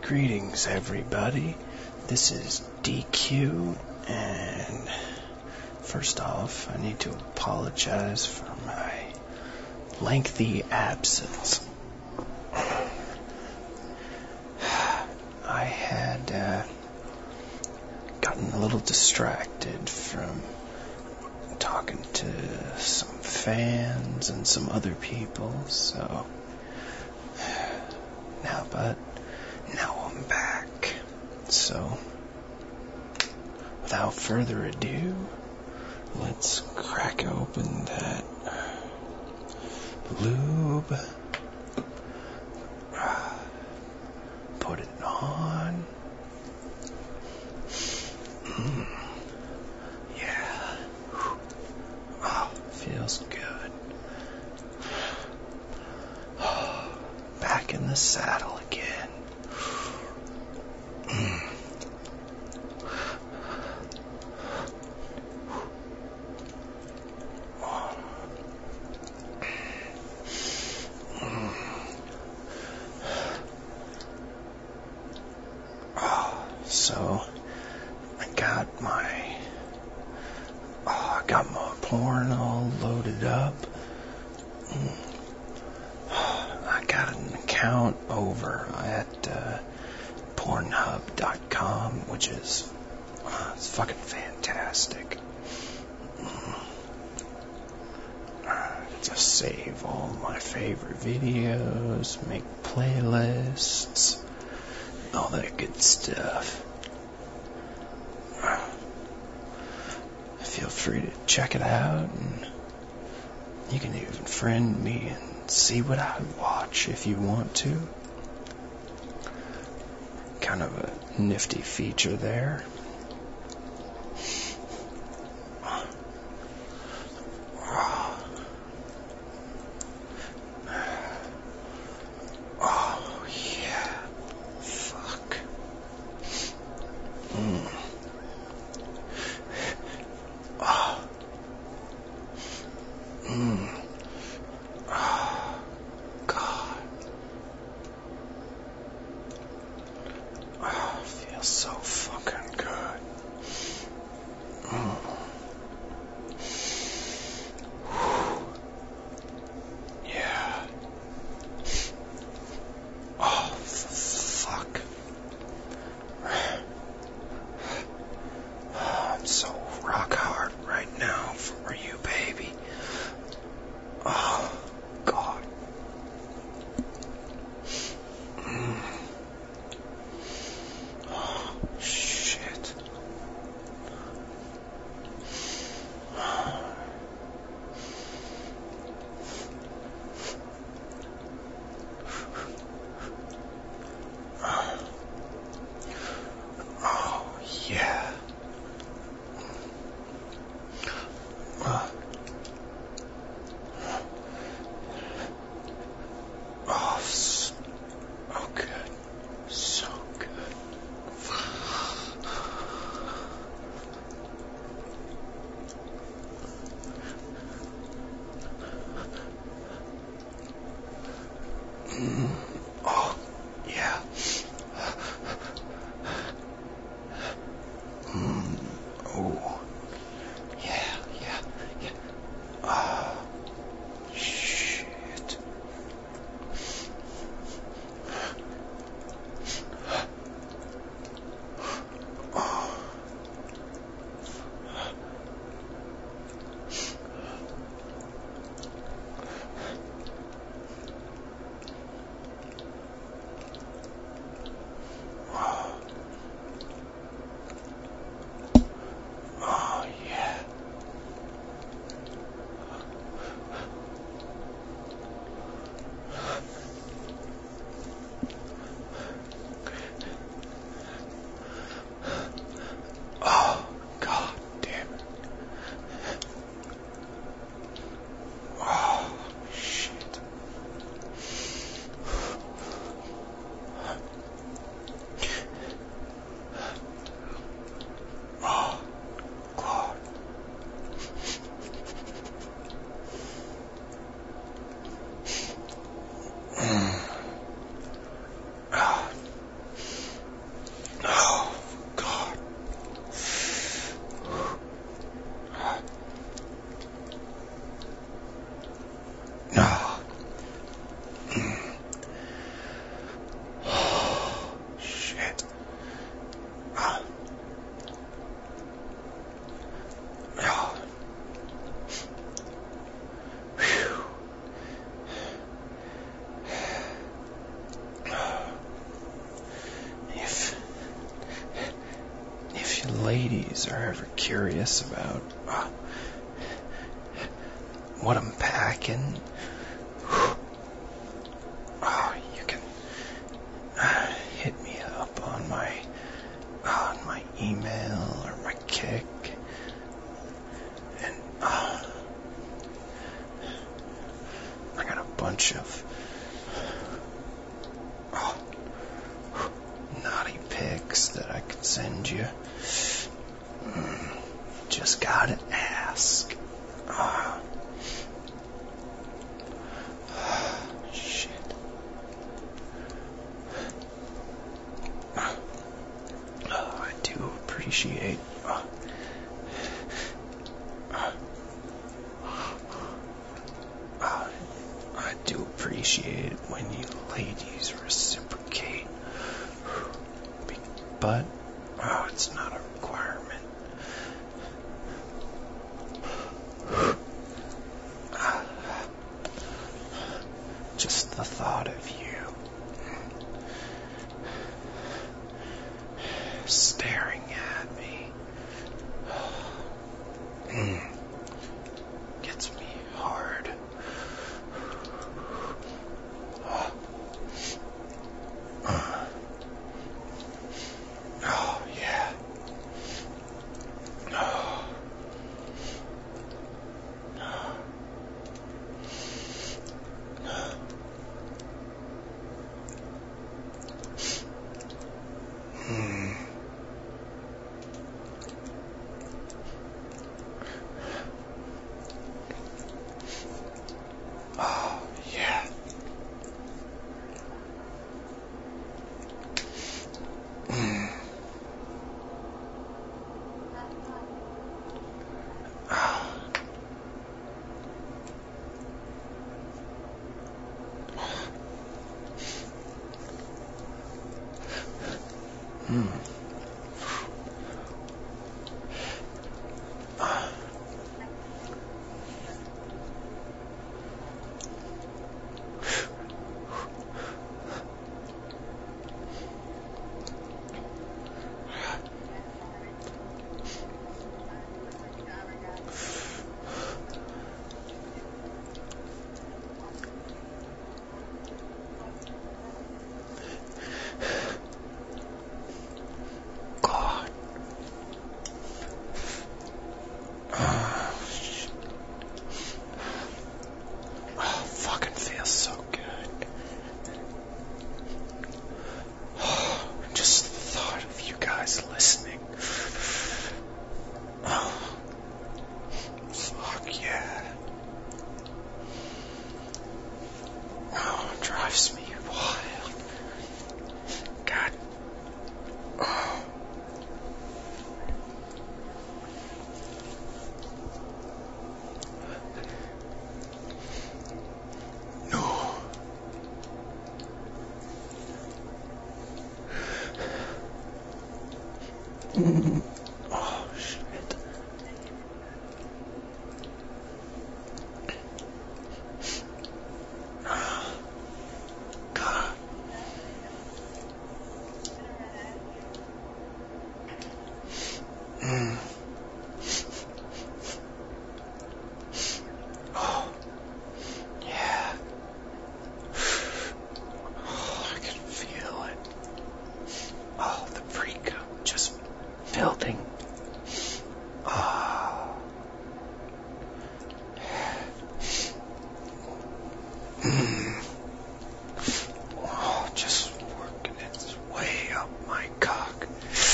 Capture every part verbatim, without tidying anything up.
Greetings, everybody. This is D Q, and first off, I need to apologize for my lengthy absence. I had uh, gotten a little distracted from talking to some fans and some other people, so now, but now I'm back. So, without further ado, let's crack open that lube, put it on. Mm. Yeah. Oh, feels good. Back in the saddle again. Mm. So, I got my, oh, I got my porn all loaded up. I got an account over at uh, pornhub dot com, which is, uh, it's fucking fantastic. Just save all my favorite videos, make playlists, all that good stuff. Feel free to check it out, and you can even friend me and see what I watch if you want to. Kind of a nifty feature there. Oh, yeah. Fuck. Mm. Oh. Mm. Oh, God. Oh, feels so fucking good. Mm. Yeah. Oh, fuck. I'm so rock hard right now for you, baby. Oh, God. Mm. Oh, shit. ladies are ever curious about uh, what I'm packing, oh, you can uh, hit me up on my on my email or my Kick, and uh, I got a bunch of oh, naughty pics that I could send you. Mm, just gotta ask. Uh, shit. Oh, I do appreciate. Uh, uh, uh, I do appreciate it when you ladies reciprocate. But oh, it's not a requirement. Just the thought of you staring at me mm, gets me hard. Oh, yeah. Oh. Hmm. Oh, yeah. Mm. Oh. Hmm. God. Oh, shit. Oh, fucking feels so good. Oh, just the thought of you guys listening. Oh, fuck yeah. Oh, it drives me wild. God. Oh. No. Oh, shit. Oh, God. Mm. Oh, yeah. Oh, I can feel it. Oh, the pre-cum just building. Oh. Mm. Oh, just working its way up my cock.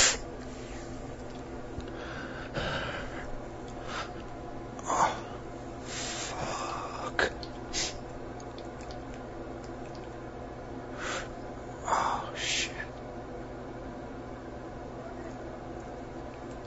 Oh, fuck. Oh, shit.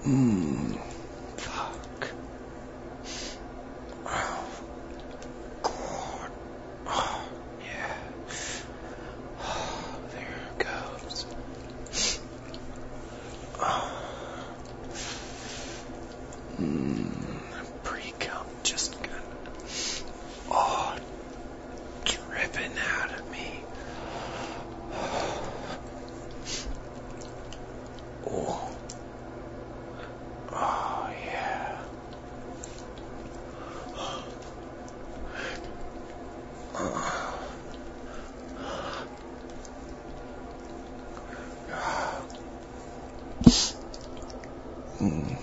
Mmm. Fuck. Oh, God. Oh, yeah. Oh, there it goes. Oh. Mmm. Pre-cum just got, oh, dripping out of me. Oh. Oh, yeah. Uh. Mm.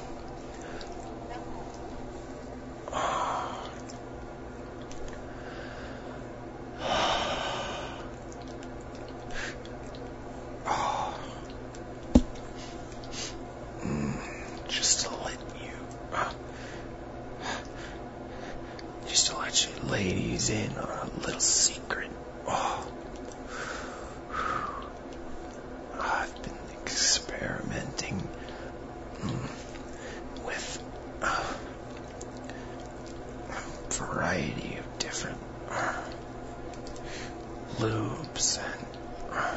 Just to let you, uh, just to let you ladies in on a little secret. Oh. I've been experimenting mm, with uh, a variety of different uh, lubes, and uh,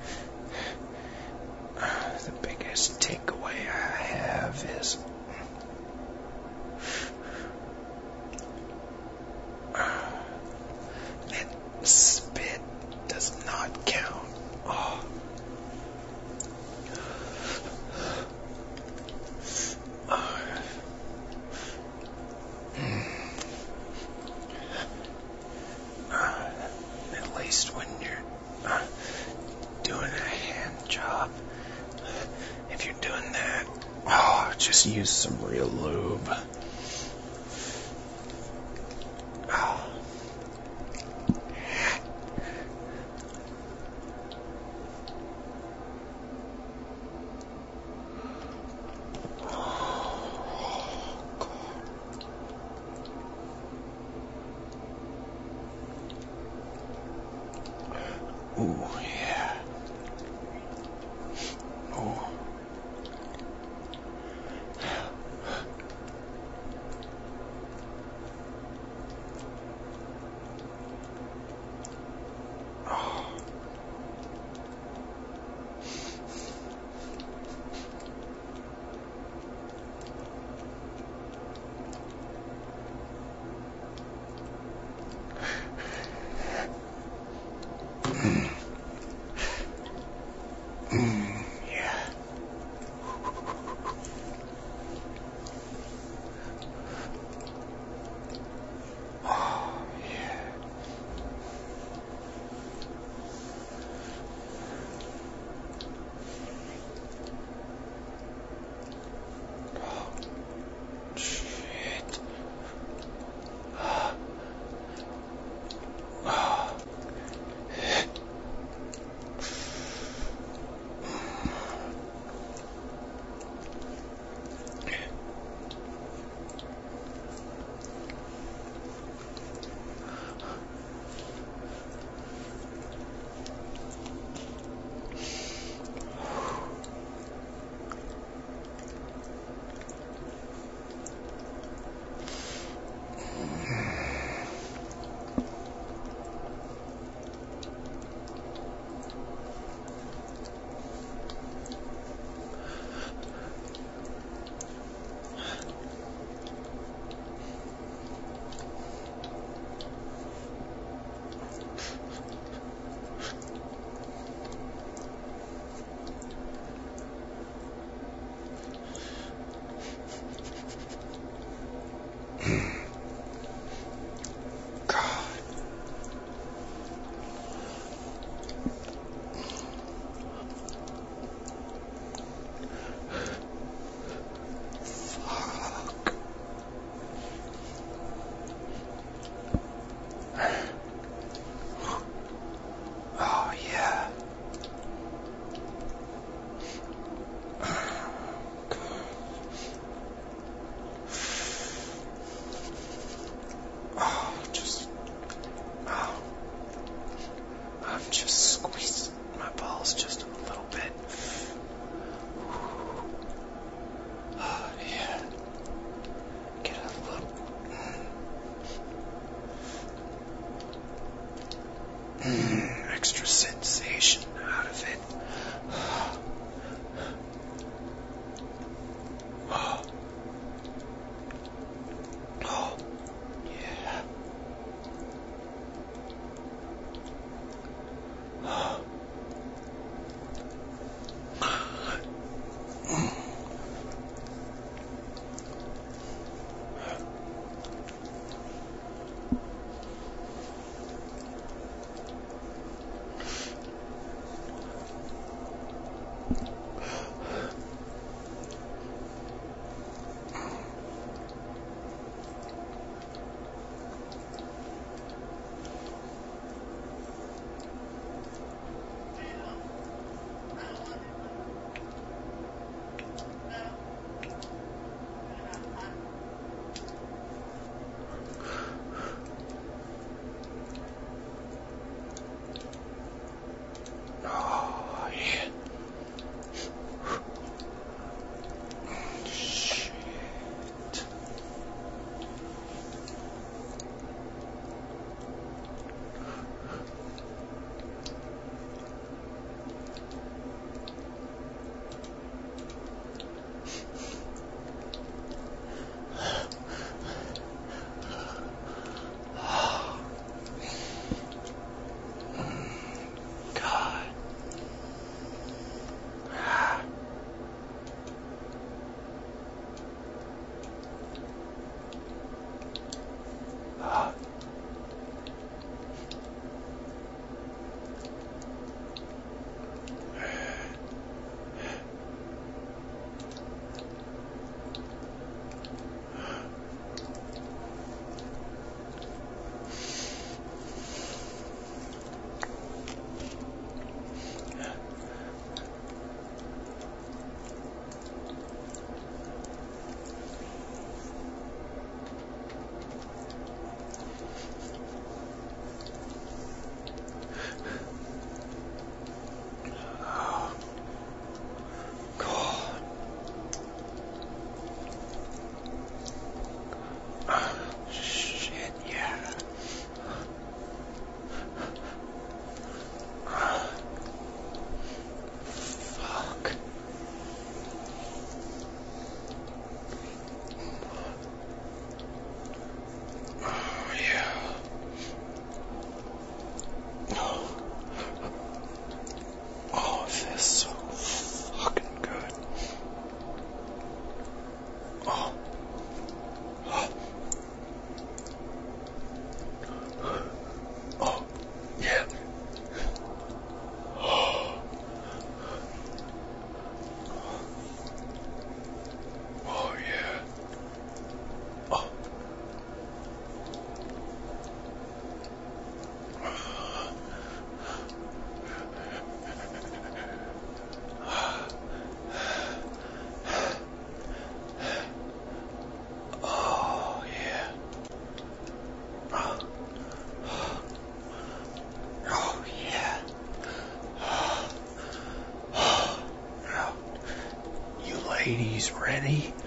uh, the biggest takeaway I have is uh, that spit does not count. Oh. Uh, uh, at least when you're uh, doing a hand job, if you're doing that, oh, just use some real lube. Oh. Ooh, yeah. Ooh. Oh. extra sensation out of it. Oh. Oh. Yeah. Oh. Oh, yeah. Shit. God. Ah. Oh, God. Ah, shit, yeah. Ah, fuck. Oh, yeah. Oh, oh, it feels so fucking good. Oh, oh, oh, yeah. Oh, oh, yeah. Oh, oh, yeah. Oh, oh, yeah. Oh, you ladies ready?